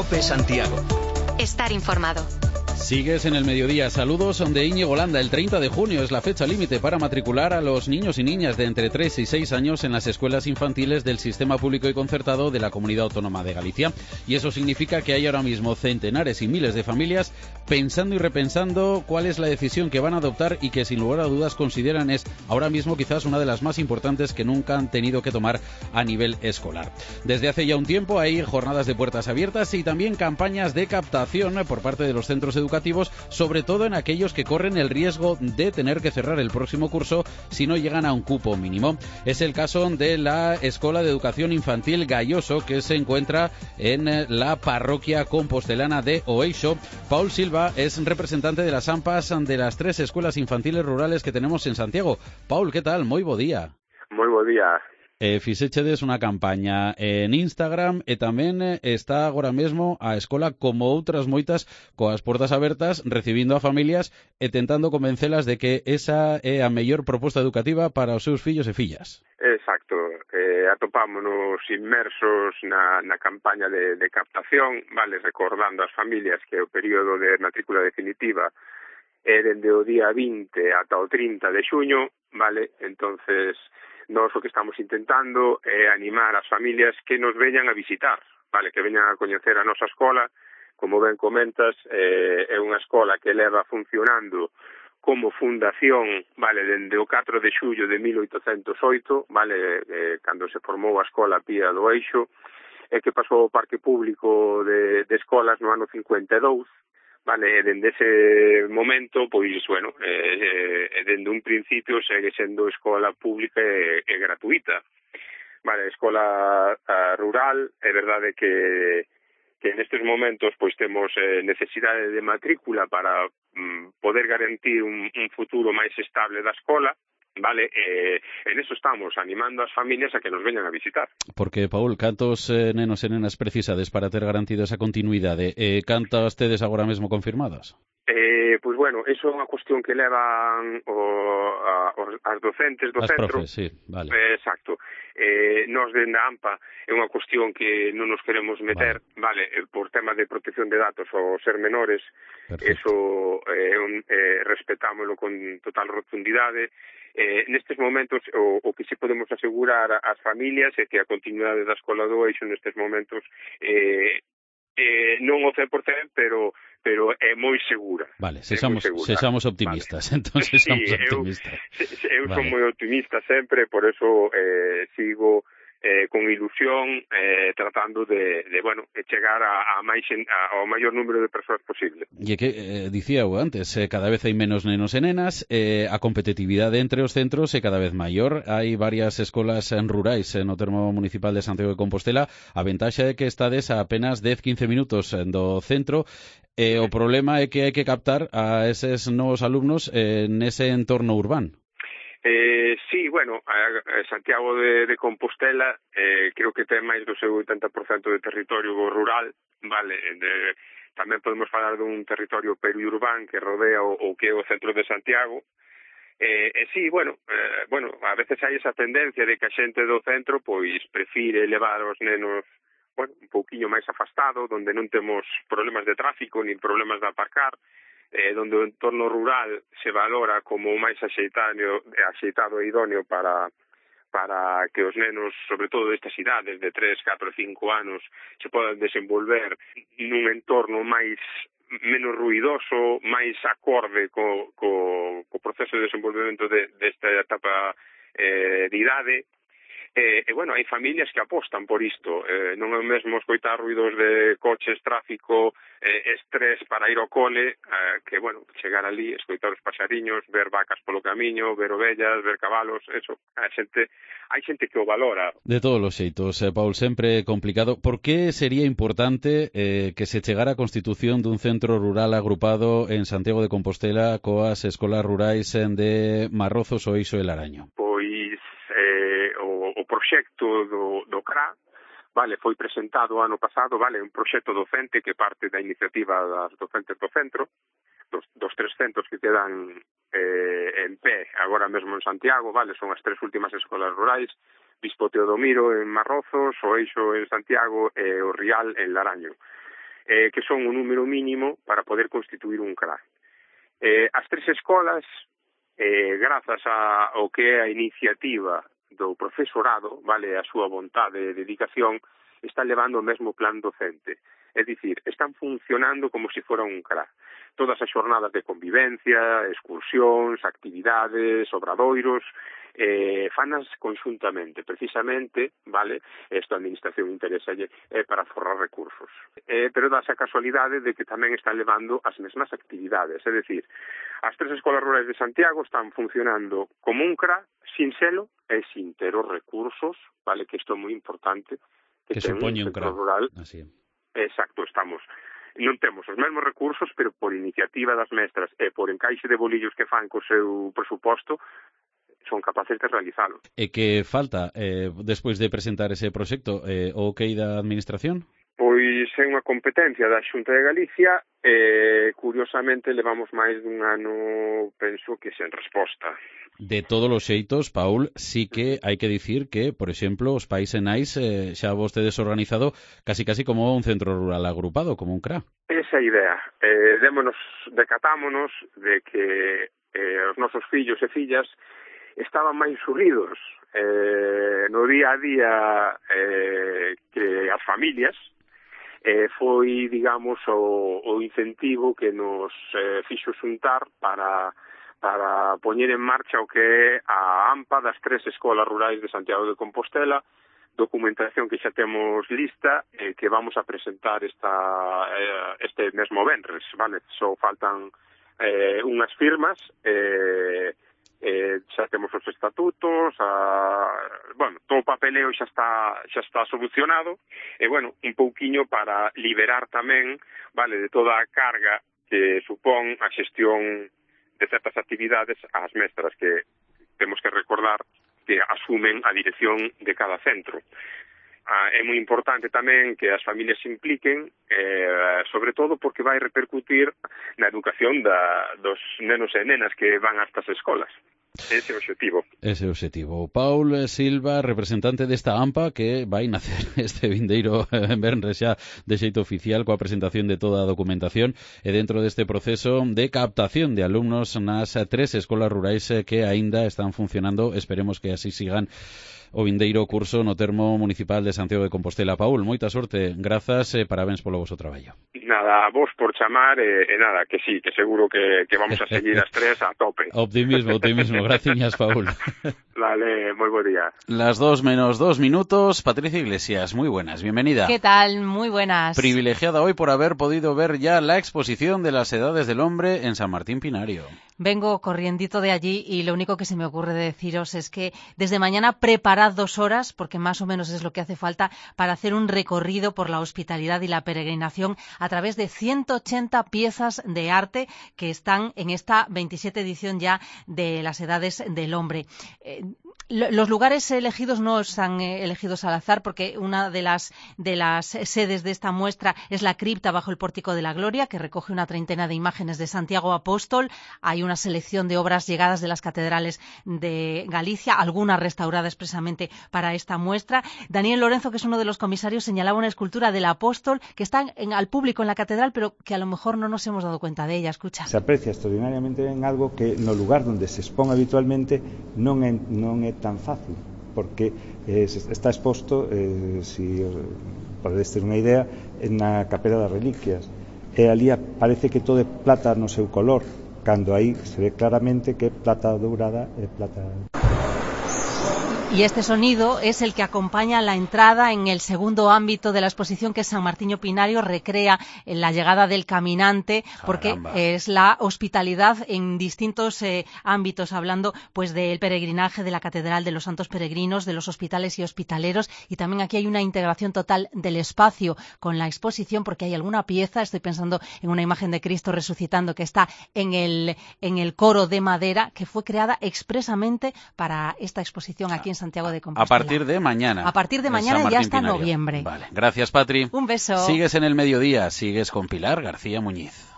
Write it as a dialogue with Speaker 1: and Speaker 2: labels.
Speaker 1: COPE Santiago.
Speaker 2: Estar informado.
Speaker 3: Sigues en el mediodía. Saludos de Íñigo Landa. El 30 de junio es la fecha límite para matricular a los niños y niñas de entre 3 y 6 años en las escuelas infantiles del Sistema Público y Concertado de la Comunidad Autónoma de Galicia. Y eso significa que hay ahora mismo centenares y miles de familias pensando y repensando cuál es la decisión que van a adoptar y que sin lugar a dudas consideran es ahora mismo quizás una de las más importantes que nunca han tenido que tomar a nivel escolar. Desde hace ya un tiempo hay jornadas de puertas abiertas y también campañas de captación por parte de los centros educativos, sobre todo en aquellos que corren el riesgo de tener que cerrar el próximo curso si no llegan a un cupo mínimo. Es el caso de la Escuela de Educación Infantil Galloso, que se encuentra en la parroquia compostelana de Oeixo. Paul Silva es representante de las AMPAs de las 3 escuelas infantiles rurales que tenemos en Santiago. Paul, ¿qué tal? Moi bo día.
Speaker 4: Moi bo día.
Speaker 3: Fixechedes unha campaña en Instagram e tamén está agora mesmo a escola como outras moitas coas portas abertas recibindo a familias e tentando convencelas de que esa é a mellor proposta educativa para os seus fillos e fillas.
Speaker 4: Exacto, atopámonos inmersos na campaña de captación, vale, recordando ás familias que o período de matrícula definitiva é dende o día 20 ata o 30 de xuño, vale, entonces nós o que estamos intentando é animar as familias que nos veñan a visitar, vale, que veñan a coñecer a nosa escola. Como ben comentas, é unha escola que leva funcionando como fundación, vale, dende o 4 de xullo de 1808, vale, cando se formou a Escola Pía do Eixo, e que pasou ao Parque Público de Escolas no ano 52, vale, dende ese momento, pois, bueno, dende un principio segue sendo escola pública e gratuita. Vale, escola rural, é verdade que nestes momentos pois temos necesidade de matrícula para poder garantir un futuro máis estable da escola. Vale, en eso estamos, animando as familias a que nos veñan a visitar.
Speaker 3: Porque, Paul, cantos nenos e nenas precisades para ter garantido esa continuidade? Cantas tedes agora mesmo confirmadas?
Speaker 4: Pois bueno, eso é unha cuestión que levan as docentes do centro.
Speaker 3: As profes, sí, vale.
Speaker 4: Exacto. Nos dende a AMPA é unha cuestión que non nos queremos meter, vale, por tema de protección de datos ou ser menores. Perfecto. Eso respetámoslo con total rotundidade. Nestes momentos o que sí podemos asegurar ás familias é que a continuidade da Escola do Eixo nestes momentos non o 100%, pero é moi segura.
Speaker 3: Vale, sexamos optimistas, vale. Entonces
Speaker 4: sí,
Speaker 3: sexamos optimistas.
Speaker 4: Eu son moi optimista sempre, por eso sigo con ilusión tratando de chegar ao maior número de persoas posible.
Speaker 3: E que dicía eu antes, cada vez hai menos nenos e nenas, a competitividade entre os centros é cada vez maior. Hai varias escolas rurais no termo municipal de Santiago de Compostela. A ventaxa é que estades a apenas 10-15 minutos do centro. O problema é que hai que captar a eses novos alumnos nese entorno urbano.
Speaker 4: Sí, bueno, Santiago de Compostela creo que ten máis do seu 80% de territorio rural, vale, tamén podemos falar dun territorio periurbán que rodea o que é o centro de Santiago. Sí, bueno, a veces hai esa tendencia de que a xente do centro pois prefire levar os nenos un pouquiño máis afastado, donde non temos problemas de tráfico nin problemas de aparcar, donde o entorno rural se valora como máis axeitado e idóneo para que os nenos, sobre todo destas idades de 3, 4, 5 anos, se podan desenvolver nun entorno menos ruidoso, máis acorde co proceso de desenvolvemento desta etapa de idade. Bueno, hai familias que apostan por isto. Non é o mesmo escoitar ruidos de coches, tráfico, estrés para ir ao cole, que, bueno, chegar ali, escoitar os paxariños, ver vacas polo camiño, ver ovellas, ver cabalos, eso. Hai xente que o valora.
Speaker 3: De todos os xeitos, Paul, sempre complicado. Por que sería importante que se chegara a constitución dun centro rural agrupado en Santiago de Compostela coas escolas rurais de Marrozos, Oeixo e Laraño?
Speaker 4: Pois o proxecto do CRA, vale, foi presentado ano pasado, vale, un proxecto docente que parte da iniciativa das docentes do centro, dos 3 centros que quedan en pé agora mesmo en Santiago, vale, son as 3 últimas escolas rurais, Bispo Teodomiro en Marrozos, o Eixo en Santiago e o Rial en Laraño. que son o número mínimo para poder constituir un CRA. As 3 escolas, grazas ao que é a iniciativa do profesorado, vale, a súa vontade e dedicación, están levando o mesmo plan docente. É dicir, están funcionando como se fora un CRA. Todas as xornadas de convivencia, excursións, actividades, obradoiros, fanas conxuntamente, precisamente, vale, isto a administración interesalle para forrar recursos. Pero dá a casualidade de que tamén están levando as mesmas actividades, é dicir, as 3 escolas rurais de Santiago están funcionando como un CRA, sin selo e sin ter os recursos, vale, que isto é moi importante,
Speaker 3: que supoñe un CRA
Speaker 4: rural.
Speaker 3: Así.
Speaker 4: Exacto, non temos os mesmos recursos, pero por iniciativa das mestras e por encaixe de bolillos que fan co seu presuposto, son capaces de realizalo.
Speaker 3: E que falta despois de presentar ese proxecto, o que da administración?
Speaker 4: Pois é unha competencia da Xunta de Galicia e, curiosamente, levamos máis dun ano, penso, que sen resposta.
Speaker 3: De todos os xeitos, Paul, sí que hai que dicir que, por exemplo, os Pais e Nais xa vostedes organizado casi como un centro rural agrupado, como un CRA.
Speaker 4: Esa idea. Decatámonos de que os nosos fillos e fillas estaban máis unidos no día a día que as familias. Foi, digamos, o incentivo que nos fixo xuntar para poñer en marcha o que é a AMPA das 3 escolas rurais de Santiago de Compostela, documentación que xa temos lista e que vamos a presentar este mesmo venres, vale? Só faltan unhas firmas, xa temos os estatutos, todo o papeleo xa está solucionado, e, un pouquiño para liberar tamén, vale, de toda a carga que supón a xestión de certas actividades ás mestras, que temos que recordar que asumen a dirección de cada centro. É moi importante tamén que as familias se impliquen, sobre todo porque vai repercutir na educación dos nenos e nenas que van a estas escolas. Ese é o objetivo.
Speaker 3: Ese é o objetivo. Paul Silva, representante desta AMPA, que vai nacer este vindeiro venres xa de xeito oficial coa presentación de toda a documentación e dentro deste proceso de captación de alumnos nas 3 escolas rurais que aínda están funcionando. Esperemos que así sigan o vindeiro curso no termo municipal de Santiago de Compostela. Paul, moita sorte, grazas e parabéns polo vosso traballo.
Speaker 4: Nada, a vos por chamar e nada, que sí, que seguro que vamos a seguir as 3 a tope.
Speaker 3: Optimismo, graciñas, Paul.
Speaker 4: Vale, moi bo día.
Speaker 3: Las 2 menos 2 minutos, Patricia Iglesias, muy buenas, bienvenida.
Speaker 1: ¿Qué tal? Muy buenas.
Speaker 3: Privilegiada hoy por haber podido ver ya la exposición de las edades del hombre en San Martín Pinario.
Speaker 1: Vengo corriendito de allí y lo único que se me ocurre de deciros es que desde mañana preparad 2 horas, porque más o menos es lo que hace falta, para hacer un recorrido por la hospitalidad y la peregrinación a través de 180 piezas de arte que están en esta 27 edición ya de las edades del hombre. Los lugares elegidos no están elegidos al azar, porque una de las sedes de esta muestra es la cripta bajo el Pórtico de la Gloria, que recoge una treintena de imágenes de Santiago Apóstol. Hay una selección de obras llegadas de las catedrales de Galicia, algunas restauradas expresamente para esta muestra. Daniel Lorenzo, que es uno de los comisarios, señalaba una escultura del Apóstol que está al público en la catedral, pero que a lo mejor no nos hemos dado cuenta de ella. Escucha.
Speaker 5: Se aprecia extraordinariamente en algo que no lugar donde se expón habitualmente non é tan fácil, porque está exposto, si podedes ter unha idea, na Capela das Reliquias, e ali parece que todo é plata no seu color, cando aí se ve claramente que é plata dourada e plata.
Speaker 1: Y este sonido es el que acompaña la entrada en el segundo ámbito de la exposición, que es San Martiño Pinario. Recrea la llegada del caminante, porque es la hospitalidad en distintos ámbitos, hablando pues del peregrinaje de la Catedral, de los Santos Peregrinos, de los hospitales y hospitaleros. Y también aquí hay una integración total del espacio con la exposición, porque hay alguna pieza, estoy pensando en una imagen de Cristo resucitando que está en el coro de madera, que fue creada expresamente para esta exposición aquí en Santiago de Compostela.
Speaker 3: A partir de mañana.
Speaker 1: A partir de mañana y hasta noviembre.
Speaker 3: Vale. Gracias, Patri.
Speaker 1: Un beso.
Speaker 3: Sigues en el mediodía, sigues con Pilar García Muñiz.